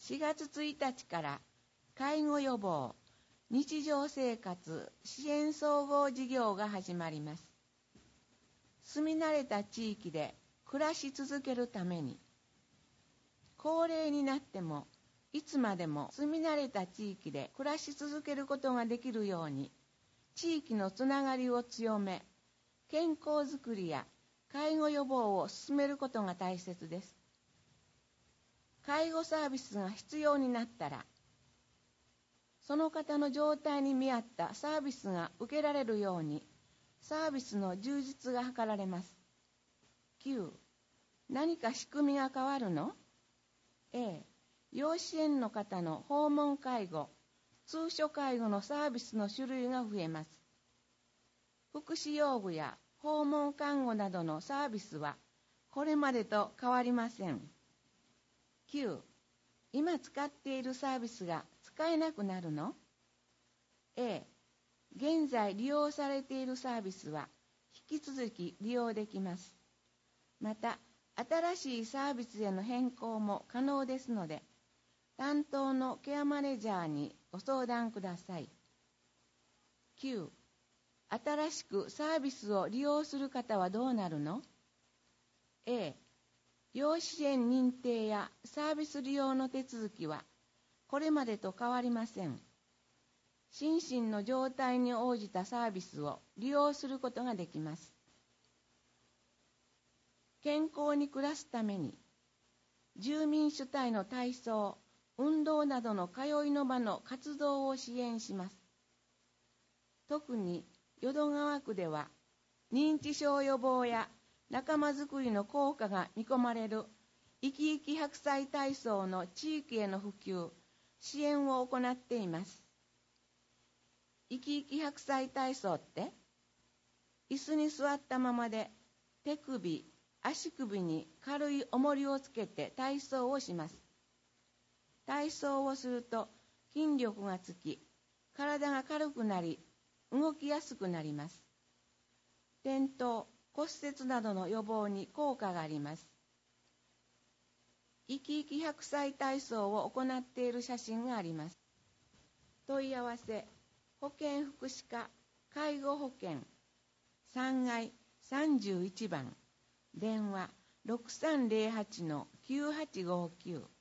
4月1日から介護予防、日常生活支援総合事業が始まります。住み慣れた地域で暮らし続けるために、高齢になってもいつまでも住み慣れた地域で暮らし続けることができるように、地域のつながりを強め、健康づくりや介護予防を進めることが大切です。介護サービスが必要になったら、その方の状態に見合ったサービスが受けられるように、サービスの充実が図られます。9、何か仕組みが変わるの？ A、要支援の方の訪問介護、通所介護のサービスの種類が増えます。福祉用具や訪問看護などのサービスはこれまでと変わりません。9、今使っているサービスが使えなくなるの？ A、現在利用されているサービスは引き続き利用できます。また、新しいサービスへの変更も可能ですので、担当のケアマネージャーにご相談ください。9、新しくサービスを利用する方はどうなるの？ A、要支援認定やサービス利用の手続きはこれまでと変わりません。心身の状態に応じたサービスを利用することができます。健康に暮らすために、住民主体の体操、運動などの通いの場の活動を支援します。特に淀川区では、認知症予防や仲間づくりの効果が見込まれる生き生き100歳体操の地域への普及、支援を行っています。生き生き100歳体操って、椅子に座ったままで手首、足首に軽い重りをつけて体操をします。体操をすると筋力がつき、体が軽くなり、動きやすくなります。転倒、骨折などの予防に効果があります。生き生き100歳体操を行っている写真があります。問い合わせ、保健福祉課介護保険3階31番、電話 6308-9859